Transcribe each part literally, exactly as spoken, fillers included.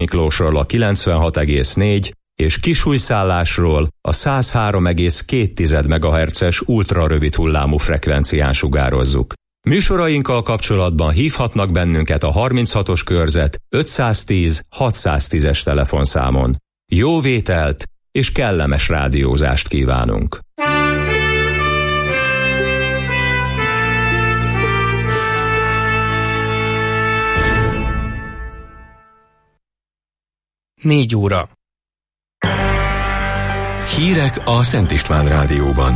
Miklósról a kilencvenhat egész négy és Kisújszállásról a száz három egész két megahertzes ultrarövid hullámú frekvencián sugározzuk. Műsorainkkal kapcsolatban hívhatnak bennünket a harminchatos körzet ötszáztíz hatszáztízes telefonszámon. Jó vételt és kellemes rádiózást kívánunk! Négy óra. Hírek a Szent István Rádióban.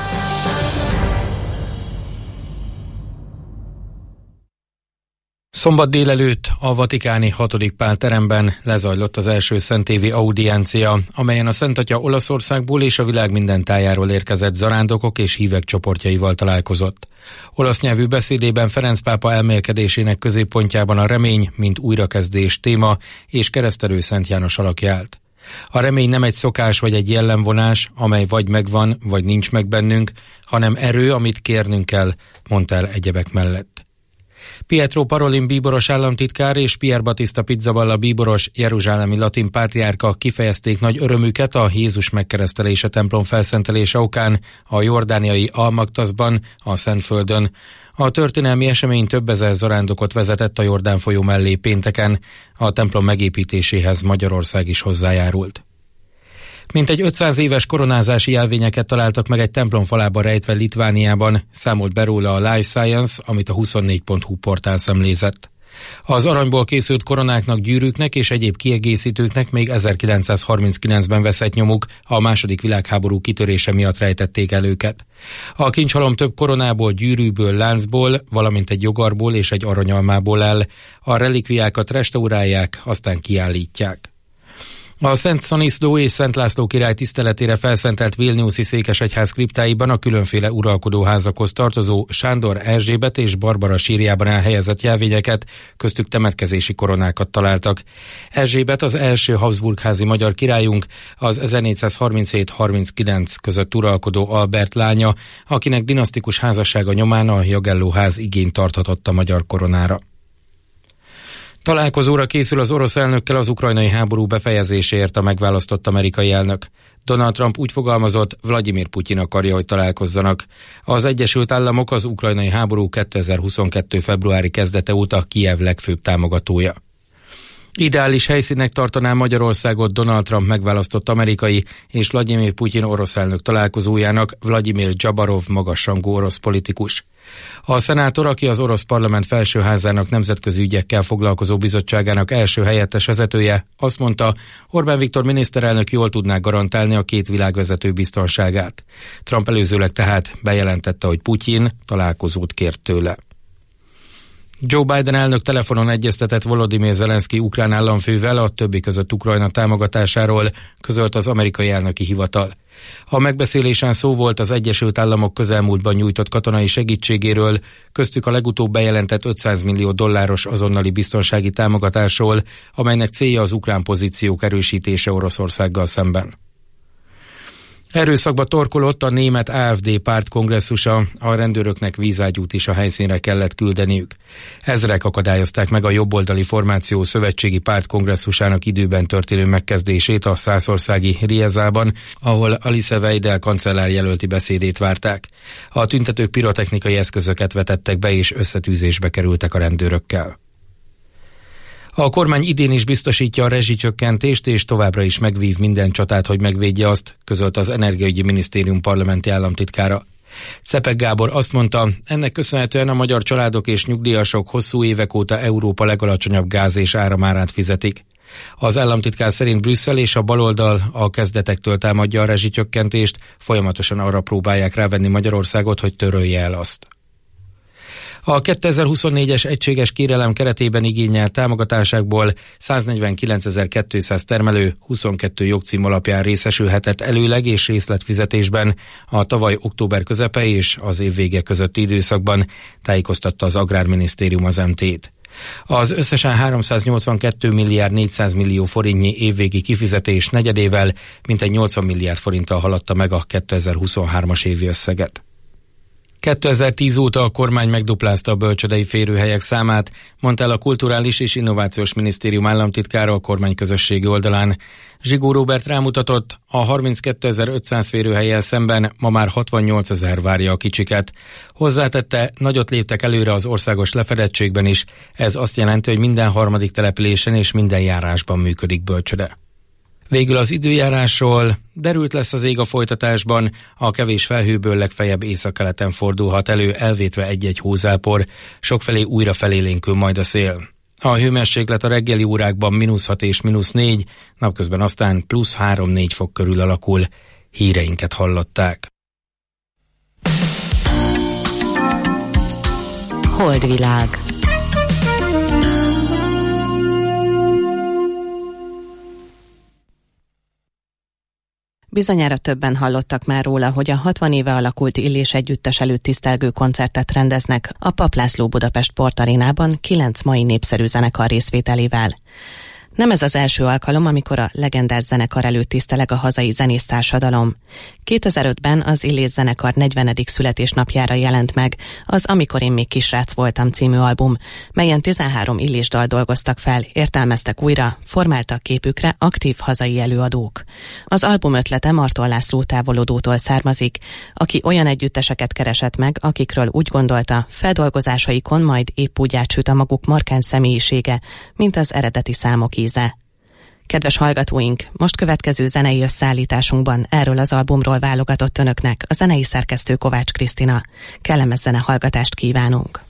Szombat délelőtt a vatikáni hatodik Pál teremben lezajlott az első szentévi audiencia, amelyen a Szent Atya Olaszországból és a világ minden tájáról érkezett zarándokok és hívek csoportjaival találkozott. Olasz nyelvű beszédében Ferenc pápa elmélkedésének középpontjában a remény, mint újrakezdés téma és keresztelő Szent János alakja állt. A remény nem egy szokás vagy egy jellemvonás, amely vagy megvan, vagy nincs meg bennünk, hanem erő, amit kérnünk kell, mondta el egyebek mellett. Pietro Parolin bíboros államtitkár és Pier Battista Pizzaballa bíboros jeruzsálemi latin pátriárka kifejezték nagy örömüket a Jézus megkeresztelése templom felszentelése okán a jordániai Al-Maktaszban, a Szentföldön. A történelmi esemény több ezer zarándokot vezetett a Jordán folyó mellé pénteken, a templom megépítéséhez Magyarország is hozzájárult. Mintegy ötszáz éves koronázási jelvényeket találtak meg egy templom falába rejtve Litvániában, számolt be róla a Life Science, amit a huszonnégy pont hu portál szemlézett. Az aranyból készült koronáknak, gyűrűknek és egyéb kiegészítőknek még ezerkilencszázharminckilencben veszett nyomuk, a második világháború kitörése miatt rejtették el őket. A kincshalom több koronából, gyűrűből, láncból, valamint egy jogarból és egy aranyalmából áll. A relikviákat restaurálják, aztán kiállítják. A Szent Szaniszló és Szent László király tiszteletére felszentelt vilniuszi székesegyház kriptáiban a különféle uralkodóházakhoz tartozó Sándor, Erzsébet és Barbara sírjában elhelyezett jelvényeket, köztük temetkezési koronákat találtak. Erzsébet az első Habsburg-házi magyar királyunk, az ezernégyszázharminchét harminckilenc között uralkodó Albert lánya, akinek dinasztikus házassága nyomán a Jagelló-ház igényt tarthatott a magyar koronára. Találkozóra készül az orosz elnökkel az ukrajnai háború befejezéséért a megválasztott amerikai elnök. Donald Trump úgy fogalmazott, Vladimir Putyin akarja, hogy találkozzanak. Az Egyesült Államok az ukrajnai háború kétezer-huszonkettő februári kezdete óta Kijev legfőbb támogatója. Ideális helyszínnek tartaná Magyarországot Donald Trump megválasztott amerikai és Vladimir Putyin orosz elnök találkozójának Vladimir Dzsabarov magasrangú orosz politikus. A szenátor, aki az orosz parlament felsőházának nemzetközi ügyekkel foglalkozó bizottságának első helyettes vezetője, azt mondta, Orbán Viktor miniszterelnök jól tudná garantálni a két világvezető biztonságát. Trump előzőleg tehát bejelentette, hogy Putyin találkozót kért tőle. Joe Biden elnök telefonon egyeztetett Volodymyr Zelenszky ukrán államfővel a többi között Ukrajna támogatásáról, közölt az amerikai elnöki hivatal. A megbeszélésen szó volt az Egyesült Államok közelmúltban nyújtott katonai segítségéről, köztük a legutóbb bejelentett ötszáz millió dolláros azonnali biztonsági támogatásról, amelynek célja az ukrán pozíciók erősítése Oroszországgal szemben. Erőszakba torkolott a német á ef dé párt kongresszusa, a rendőröknek vízágyút is a helyszínre kellett küldeniük. Ezrek akadályozták meg a jobboldali formáció szövetségi párt kongresszusának időben történő megkezdését a szászországi Riezában, ahol Alice Weidel kancellár jelölti beszédét várták. A tüntetők pirotechnikai eszközöket vetettek be és összetűzésbe kerültek a rendőrökkel. A kormány idén is biztosítja a rezsicsökkentést, és továbbra is megvív minden csatát, hogy megvédje azt, közölt az Energiaügyi Minisztérium parlamenti államtitkára. Czepek Gábor azt mondta, ennek köszönhetően a magyar családok és nyugdíjasok hosszú évek óta Európa legalacsonyabb gáz és áramárát fizetik. Az államtitkár szerint Brüsszel és a baloldal a kezdetektől támadja a rezsicsökkentést, folyamatosan arra próbálják rávenni Magyarországot, hogy törölje el azt. A kétezer-huszonnégyes egységes kérelem keretében igényelt támogatásából száznegyvenkilencezer-kétszáz termelő huszonkettő jogcím alapján részesülhetett előleg és részletfizetésben a tavaly október közepe és az év vége közötti időszakban, tájékoztatta az Agrárminisztérium az em té-t. Az összesen háromszáznyolcvankettő milliárd négyszáz millió forintnyi évvégi kifizetés negyedével mintegy nyolcvan milliárd forinttal haladta meg a kétezer-huszonhármas évi összeget. kétezer-tíz óta a kormány megduplázta a bölcsődei férőhelyek számát, mondta el a Kulturális és Innovációs Minisztérium államtitkára a kormányközösségi oldalán. Zsigó Róbert rámutatott, a harminckétezer-ötszáz férőhellyel szemben ma már hatvannyolcezer várja a kicsiket. Hozzátette, nagyot léptek előre az országos lefedettségben is, ez azt jelenti, hogy minden harmadik településen és minden járásban működik bölcsöde. Végül az időjárásról: derült lesz az ég a folytatásban, a kevés felhőből legfeljebb északkeleten fordulhat elő, elvétve egy-egy hózápor, sokfelé újra felélénkül majd a szél. A hőmérséklet a reggeli órákban mínusz hat és mínusz négy, napközben aztán plusz három-négy fok körül alakul. Híreinket hallották. Holdvilág. Bizonyára többen hallottak már róla, hogy a hatvan éve alakult Illés együttes előtt tisztelgő koncertet rendeznek a Papp László Budapest Sportarénában kilenc mai népszerű zenekar részvételével. Nem ez az első alkalom, amikor a legendás zenekar előtt tiszteleg a hazai zenésztársadalom. kétezer-ötben az Illés zenekar negyvenedik születésnapjára jelent meg az Amikor én még kisrác voltam című album, melyen tizenhárom Illés dal dolgoztak fel, értelmeztek újra, formáltak képükre aktív hazai előadók. Az album ötlete Marton László távolodótól származik, aki olyan együtteseket keresett meg, akikről úgy gondolta, feldolgozásaikon majd épp úgy átsüt a maguk markáns személyisége, mint az eredeti számok íze. Kedves hallgatóink, most következő zenei összeállításunkban erről az albumról válogatott önöknek a zenei szerkesztő Kovács Krisztina. Kellemes zenehallgatást kívánunk!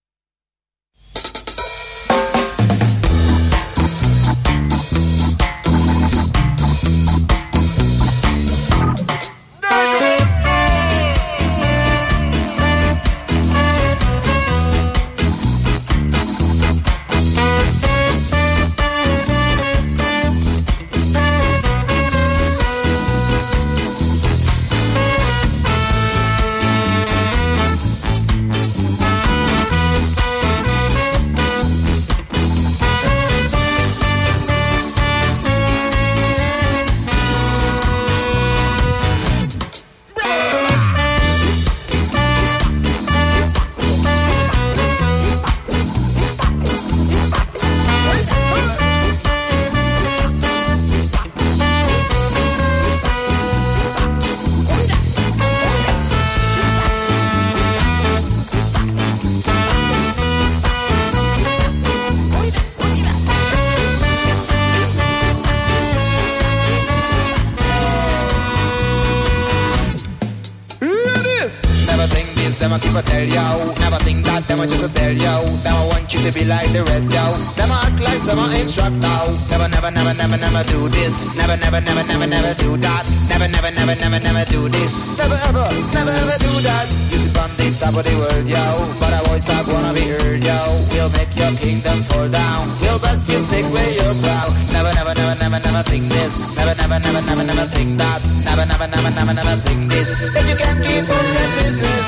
Them I keep a tell yo, never think that them I just a tell yo. Them I want you to be like the rest yo. Them I act like some I instruct now. Never, never, never, never, never do this. Never, never, never, never, never do that. Never, never, never, never, never do this. Never ever, never ever do that. You sit on the top of the world yo, but a voice I wanna be heard yo. We'll make your kingdom fall down. We'll bust you take away your crown. Never, never, never, never, never think this. Never, never, never, never, never think that. Never, never, never, never, never think this. That you can't keep on that business.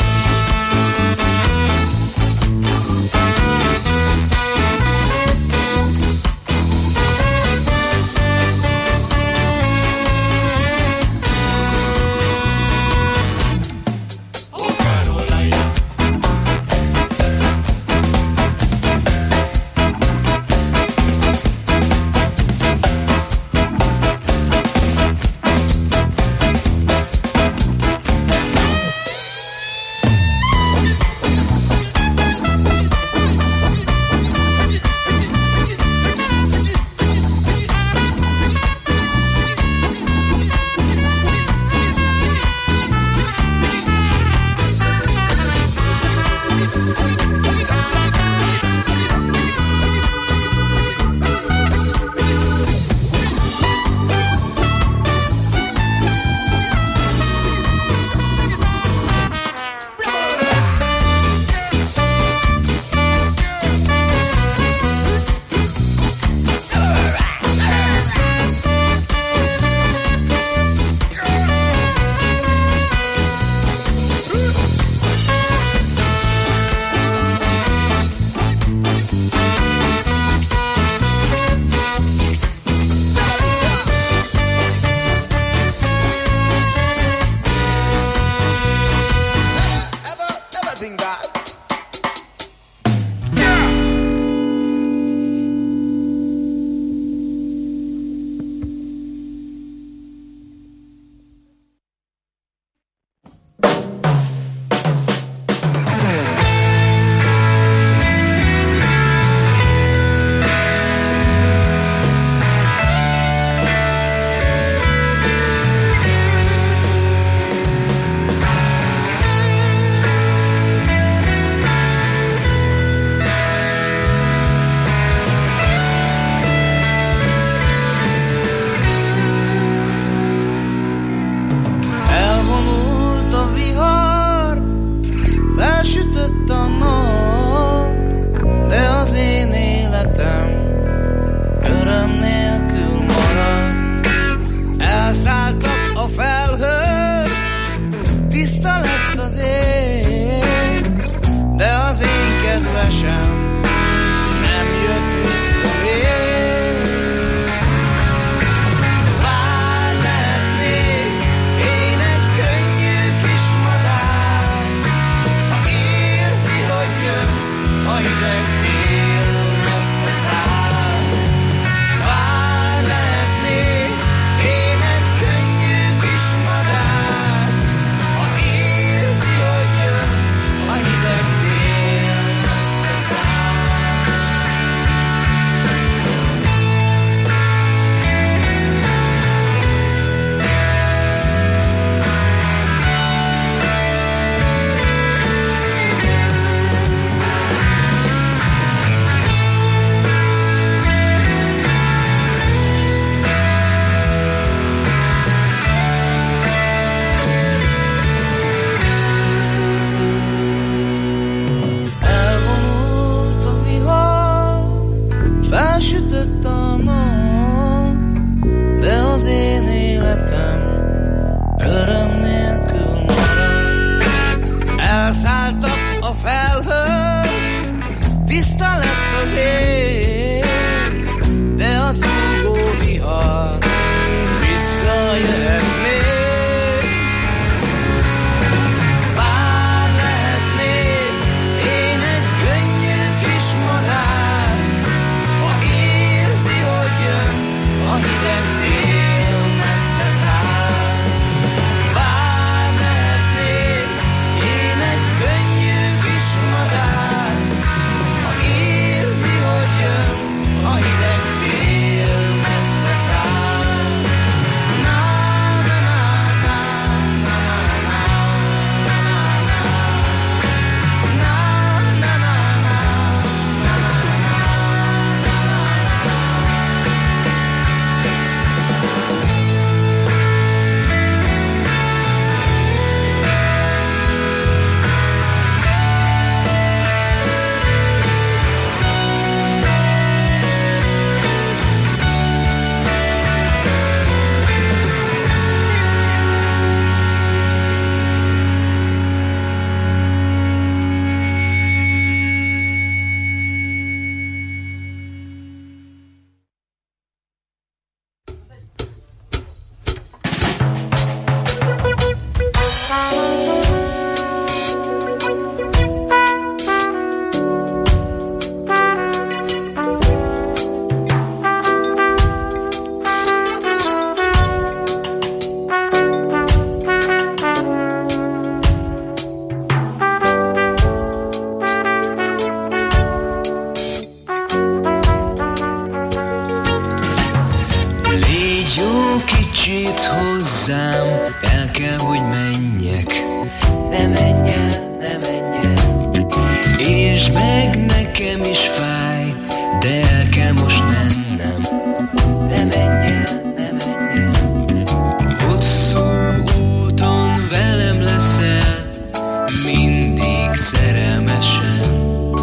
jó kicsit hozzám, el kell, hogy menjek. Ne menj el, ne menj el. És meg nekem is fáj, de el kell most mennem. Ne menj el, ne menj el. Hosszú úton velem leszel, mindig szerelmesen.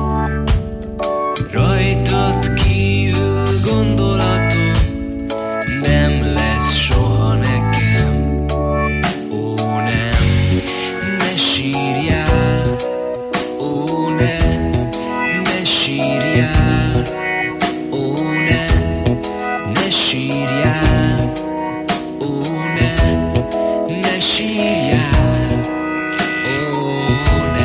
Rajtad kívül gondolatom nem lesz soha nekem. Ó nem, ne sírjál, ó ne, ne sírjál, ó ne, ne sírjál, ó ne, ne sírjál, ó ne.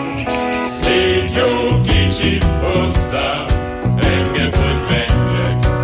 Légy jó kicsit hozzám, engedd, hogy menjek.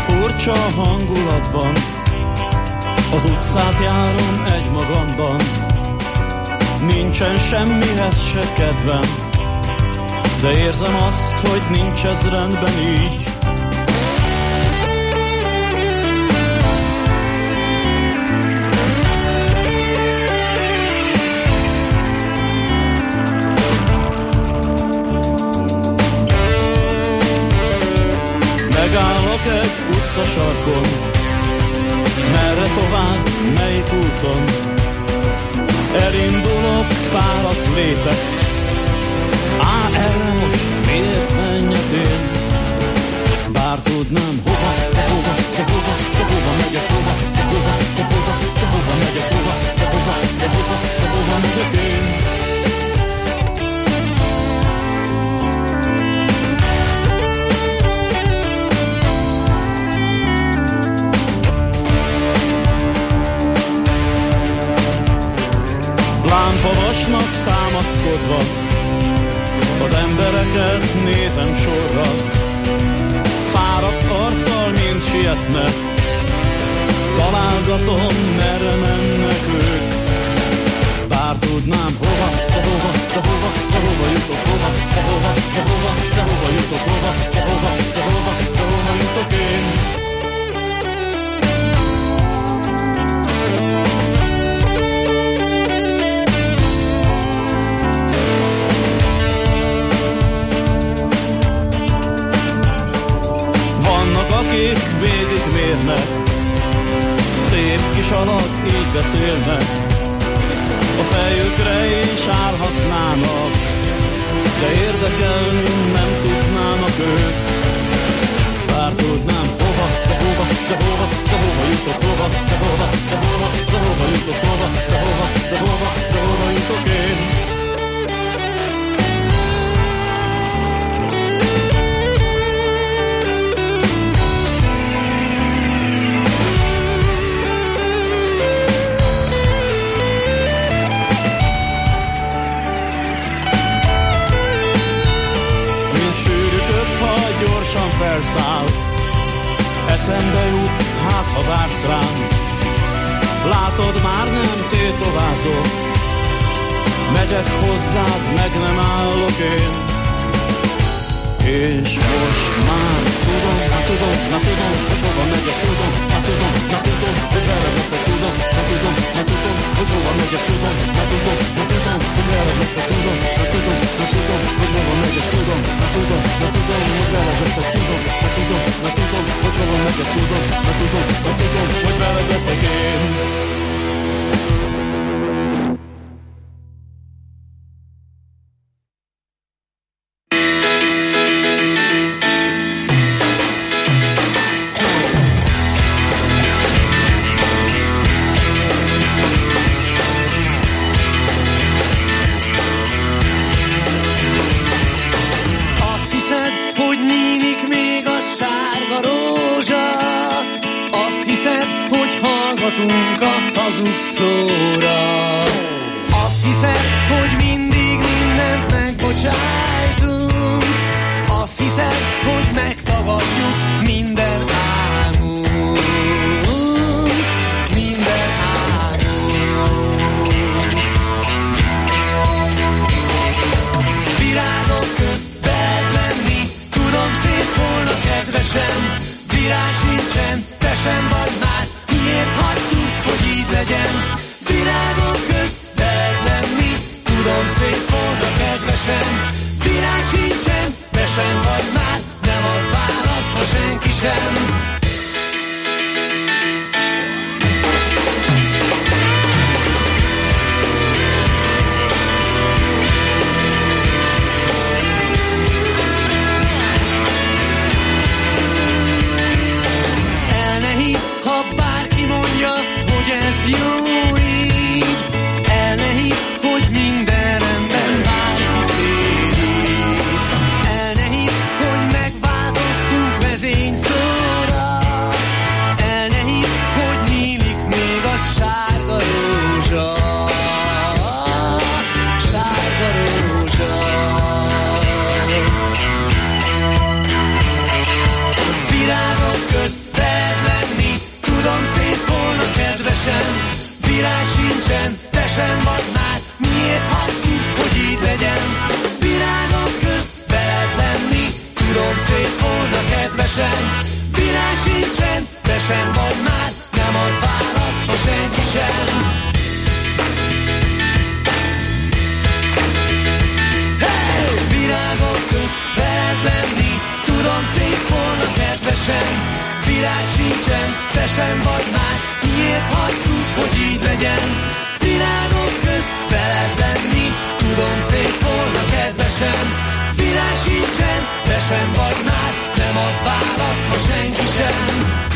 furcsa hangulatban, az utcát járom egy magamban. Nincsen semmihez se kedvem, de érzem azt, hogy nincs ez rendben így. Megállok egy utcasarkon, merre tovább, melyik úton? Elindulok, párat lépek, á, erre most miért menjek én? Bár tudnám, hova, de hova, de hova, de hova megyek, hova, de hova, de hova, de hova megyek, hova, de hova, de hova, de hova megyek én? Lámpavasnak támaszkodva az embereket nézem sorra, fáradt arccal mind sietnek, találgatom, merre mennek ők. Bár tudnám, hova, de hova, de hova, de hova jutok, hova, de hova, de hova, de hova jutok, hova, de hova, de hova, de hova jutok én. Akik végigmérnek, szép kis alak így beszélnek, a fejükre is állhatnának, de érdekelni nem tudnának ők. Bár tudnám, hova, de hova, de hova, de hova jutok, hova, de hova, de hova, de hova jutok, hova, de hova, de hova, de hova jutok én. Gyorsan felszáll, eszembe jut, hát ha vársz rám. Látod, már nem tétovázok, megyek hozzád, meg nem állok én. És most már tudom, na tudom, na tudom, hogy hova megyek, tudom, na tudom, na tudom, hogy vele leszek, tudom, na tudom, na tudom, hogy hova megyek, tudom, na tudom, na tudom, hogy vele leszek, tudom, na tudom, na tudom, hogy hova megyek, tudom, na tudom, na tudom, hogy vele leszek, tudom, na tudom, na tudom, hogy hova megyek, tudom, na tudom, na tudom, hogy vele leszek én. Hazug szóra. Azt hiszed, hogy mindig mindent megbocsájtunk. Azt hiszed, hogy megtagadjuk minden álmunk. Minden álmunk. Virágok közt veled lenni, tudom szép volna kedvesen. Virág sincsen, te sem vagy már, miért hagytuk, hogy így legyen? Virágok közt veled lenni, tudom szép volna kedvesen. Virág sincsen, te sem vagy már, nem ad válasz, ha senki sem. Jó így, el ne hidd, hogy minden rendben bárki szédít. El ne hidd, hogy megváltoztunk vezényszóra. kedvesen. Virág sincsen, te sem vagy már, nem ad választ ma senki sem. Hey! Virágok közt veled lenni, tudom szép volna kedvesen. Virág sincsen, te sem vagy már, miért hagytuk, hogy így legyen. Virágok közt veled lenni, tudom szép volna kedvesen. Virág sincsen, te sem vagy már, nem ad választ ma senki sem.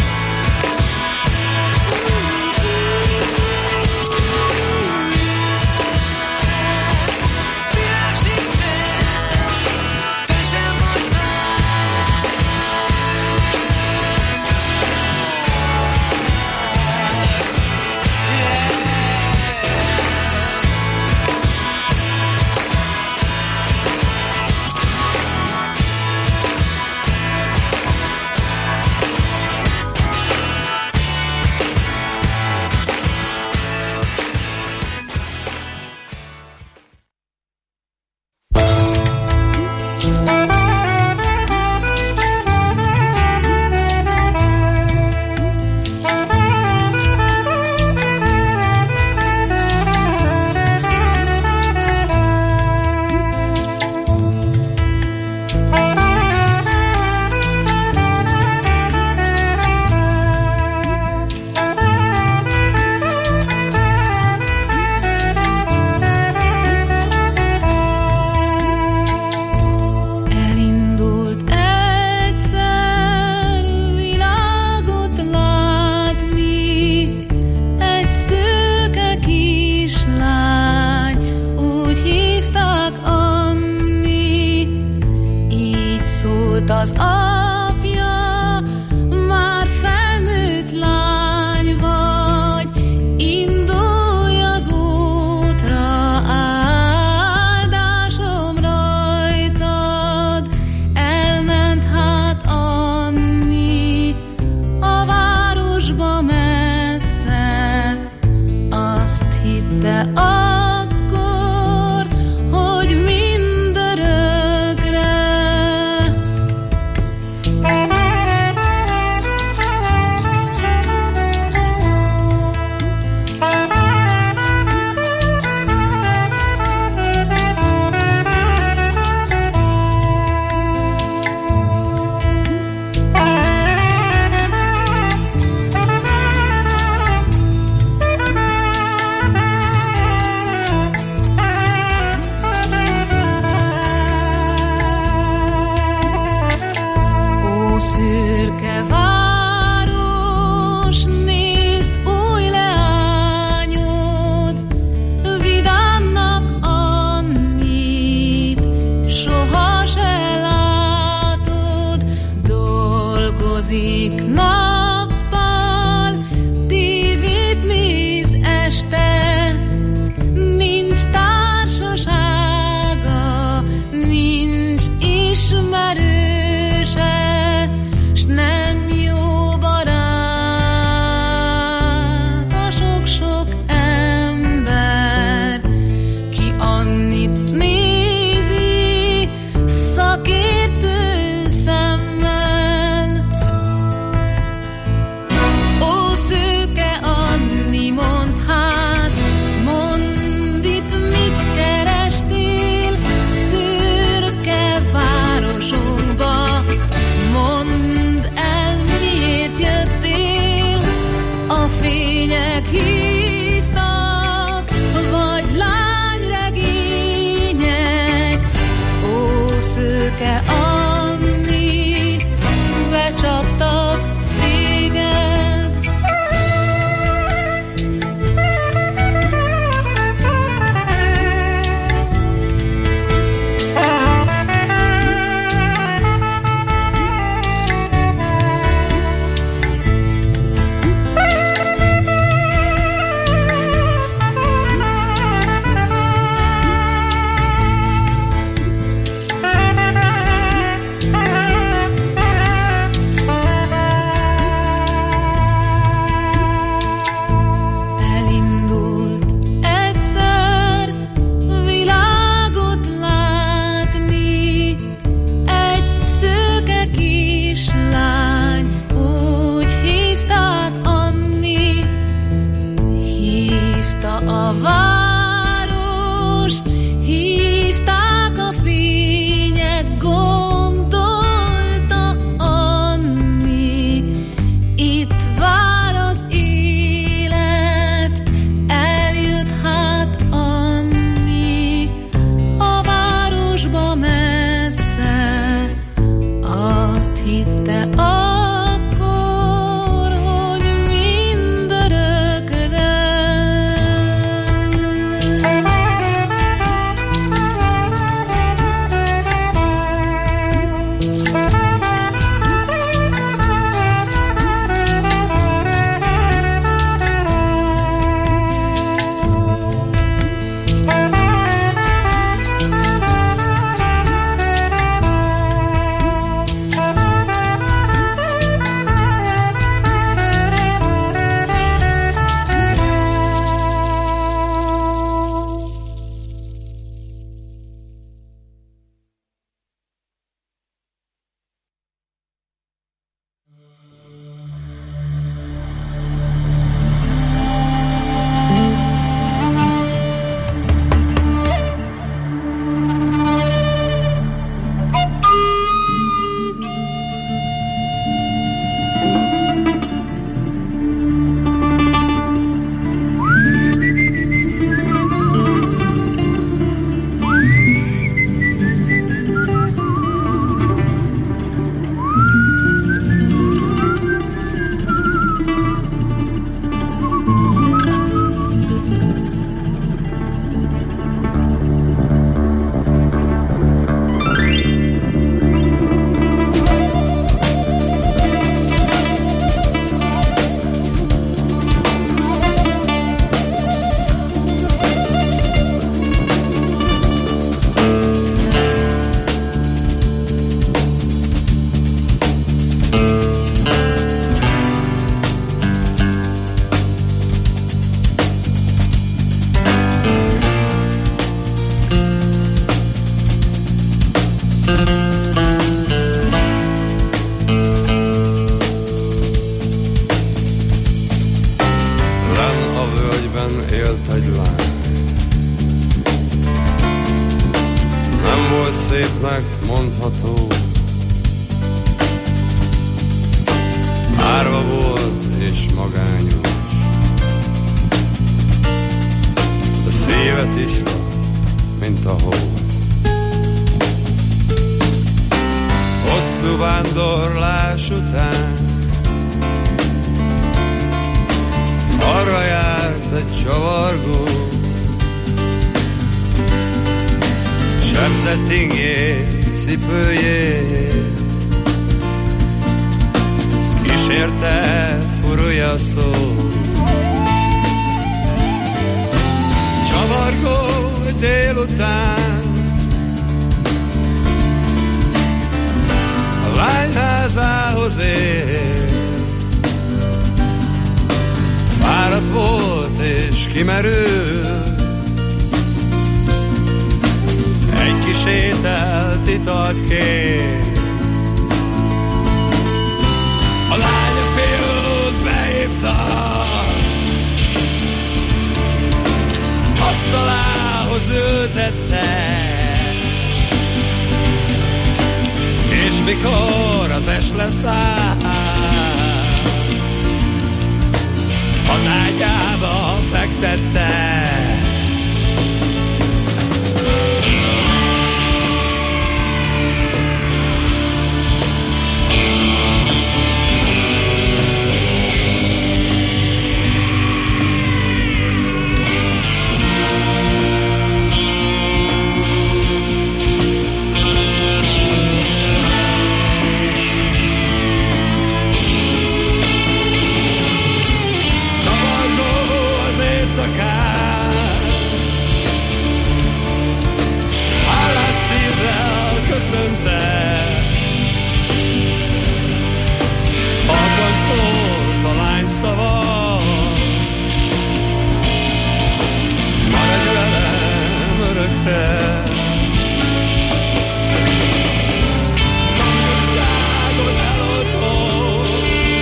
Az apja már felnőtt lány vagy, indulj az útra, áldásom rajtad. Elment hát Anni a városba messze, azt hitte akkor, hogy mindörökre. Szürke város, nézd új leányod, vidámnak Annit soha se látod. Dolgozik nappal, tévét néz este, nincs társasága, nincs ismerőse, s nem jó barát a sok-sok ember, ki Annit nézi szakértő szemmel. Élt egy lány, nem volt szépnek mondható, árva volt és magányos, de szíve tiszta, mint a hó. Hosszú vándorlás után arra járt egy csavargó, sebzett ingét, cipőjét, kísérte furulja szó. Csavargó délután a lányházához ér, fáradt volt és kimerült, egy kis ételt, italt kér. A lánya fiút behívta, asztalához ültette, és mikor az est leszáll, az ágyába fektette. Hálás szívvel köszönte, halkan szólt a lány szava, maradj velem örökre. Szomorúságon eloltott,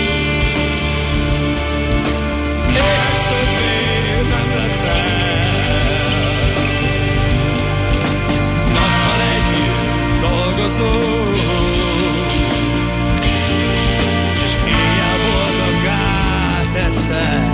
éhes többé nem leszel. És éjjel boldoggá teszel.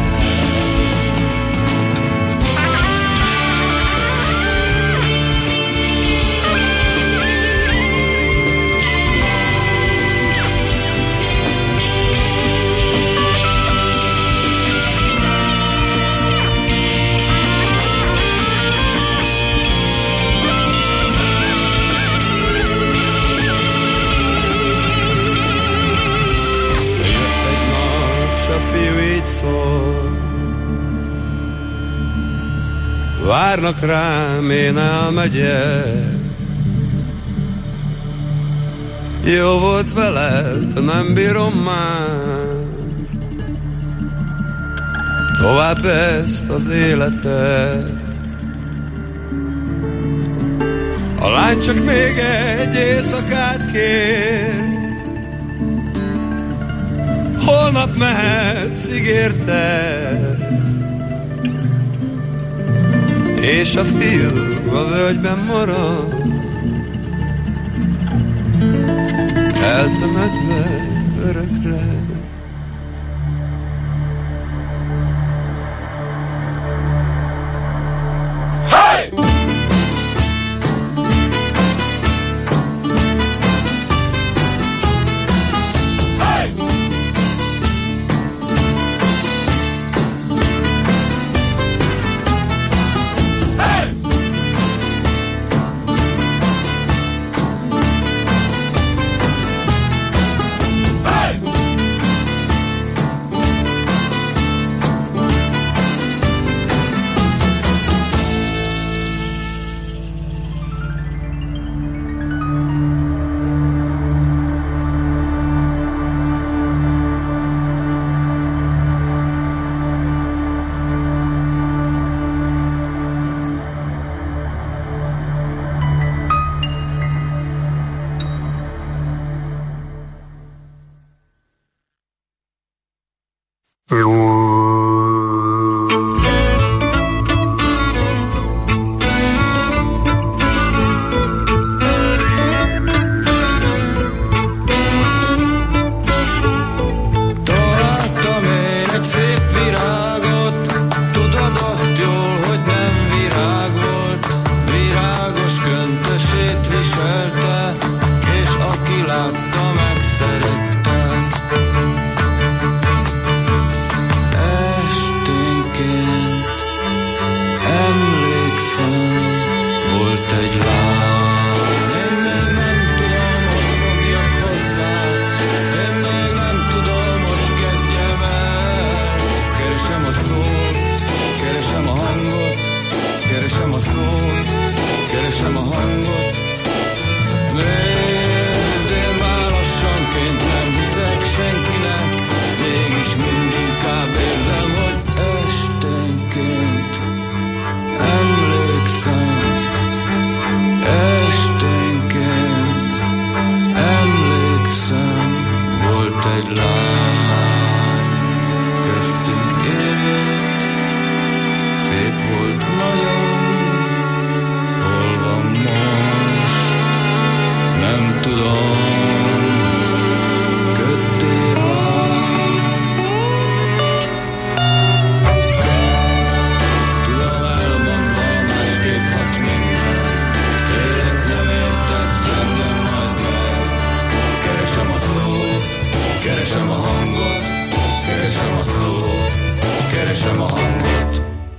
Várnak rám, én elmegyek. Jó volt veled, nem bírom már tovább ezt az életet. A lány csak még egy éjszakát kér, holnap mehetsz, ígérted. És a fiú a völgyben marad, eltemetve örökre. Hey! lány köztünk élt, szép volt nagyon, hol van most, nem tudom, köddé vált. Tudom, elmondva másképp hat minden, félek nem értesz engem majd meg. Keresem a szót, keresem a hangot, keresem a szót, keresem a hangot.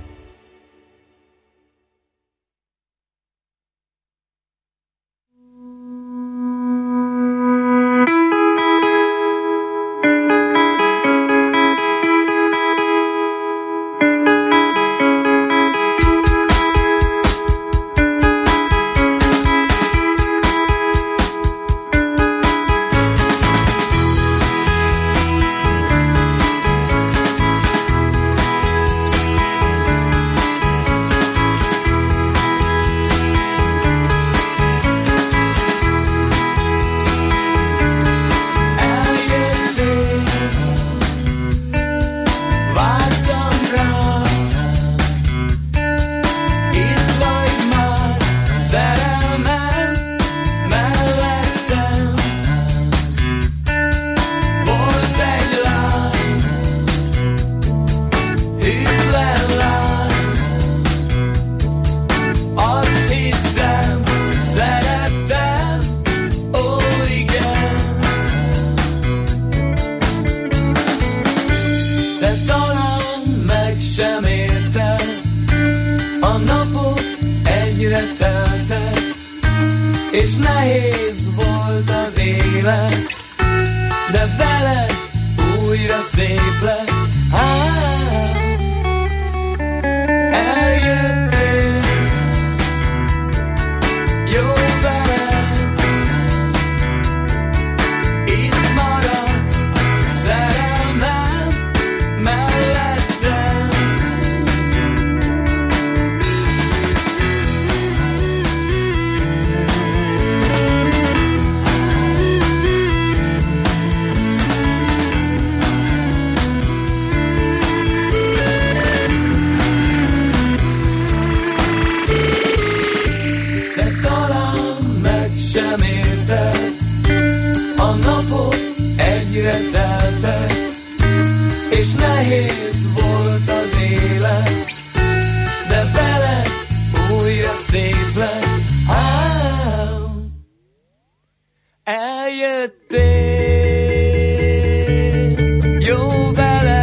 És nehéz volt az élet, de veled újra szép lett. Ah, eljöttél, jó veled, itt maradsz, szerelmem mellettem. Sem érted, a napok egyre teltek, és nehéz volt az élet, de veled újra szép lett. Ah, eljöttél, jó veled.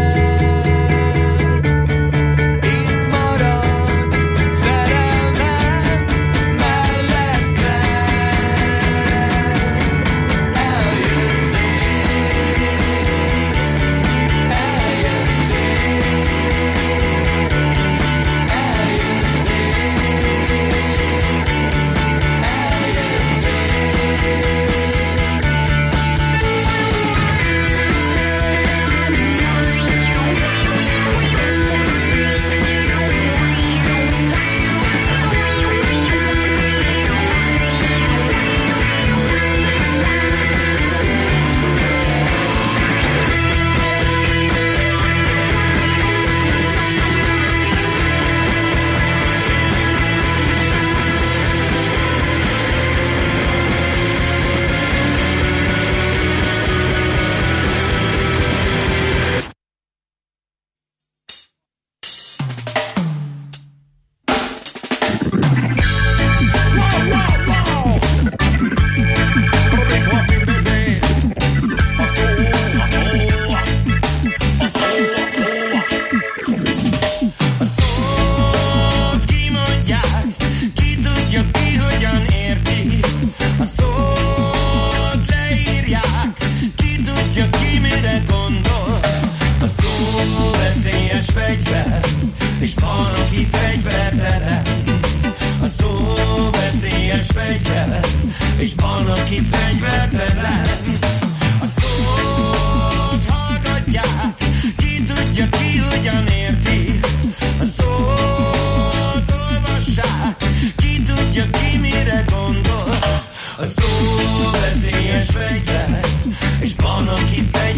És van, aki fegyvertelen. A szót hallgatják, ki tudja, ki hogyan érti. A szót olvassák, ki tudja, ki mire gondol. A szó veszélyes fegyver, és van, aki fegyvertelen.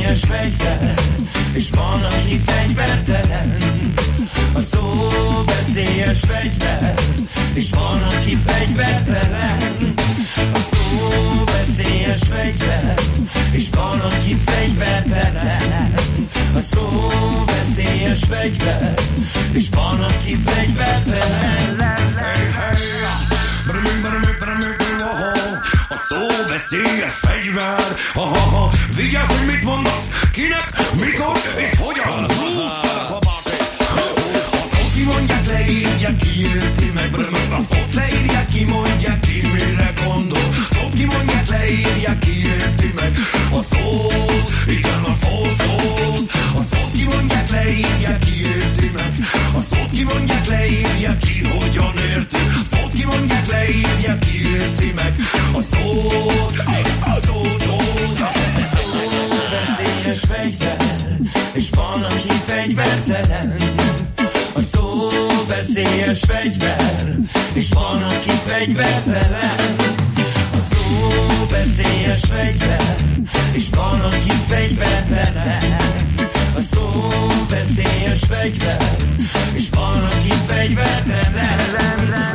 veszélyes fegyver, és van, aki fegyvertelen. A szó veszélyes fegyver, és van, aki fegyvertelen. A szó veszélyes fegyver, és van, aki fegyvertelen. A szó veszélyes fegyver, és van, aki fegyvertelen. Hey, hey, a szó veszélyes fegyver. Ha-ha-ha, vigyázz, hogy mit mondasz, kinek, mikor és hogyan. A szót kimondják, leírják, ki érti meg. A szót leírják, kimondják, ki mire gondol. A szót kimondják, leírják, ki érti meg. A szót, igen, a szó szót. A szót kimondják, leírják, ki érti meg. A szót kimondják, leírják, ki hogyan érti. A szót kimondják, leírják, ki érti meg. A szót, a szó szót. A szó veszélyes fegyver, és van, aki fegyvertelen. A szó veszélyes fegyver, és van, aki fegyvertelen. A szó veszélyes fegyver, és van, aki fegyvertelen. A szó veszélyes fegyver, és van, aki fegyvertelen.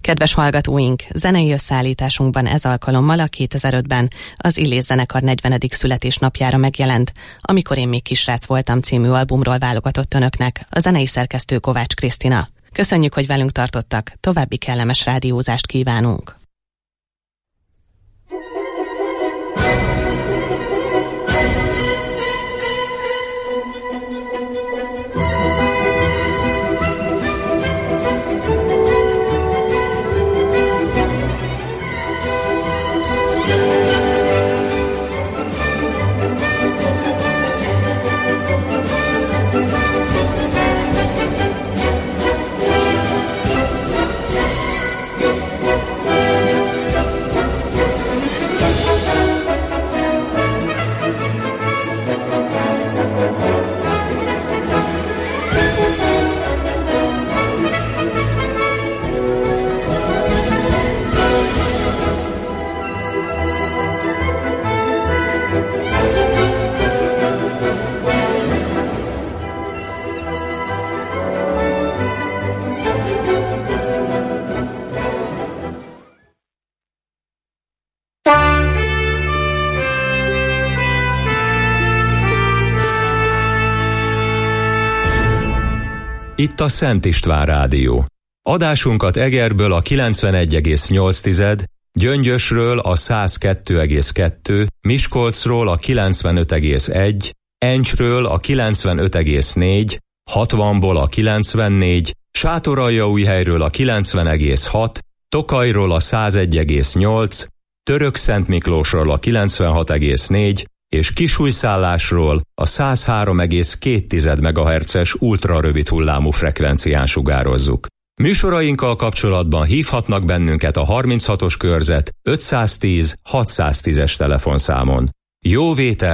Kedves hallgatóink, zenei összeállításunkban ez alkalommal a kétezer-ötben az Illés zenekar negyvenedik születésnapjára megjelent, Amikor én még kisrác voltam című albumról válogatott önöknek a zenei szerkesztő Kovács Krisztina. Köszönjük, hogy velünk tartottak, további kellemes rádiózást kívánunk! Itt a Szent István Rádió. Adásunkat Egerből a kilencvenegy egész nyolc, Gyöngyösről a száz kettő egész kettő, Miskolcról a kilencvenöt egész egy, Encsről a kilencvenöt egész négy, hatvanból a kilencvennégy, Sátoraljaújhelyről a kilencven egész hat, Tokajról a száz egy egész nyolc, Törökszentmiklósról a kilencvenhat egész négy, és Kisújszállásról a száz három egész két megahertzes ultrarövid hullámú frekvencián sugározzuk. Műsorainkkal kapcsolatban hívhatnak bennünket a harminchatos körzet ötszáztíz hatszáztízes telefonszámon. Jó vétel!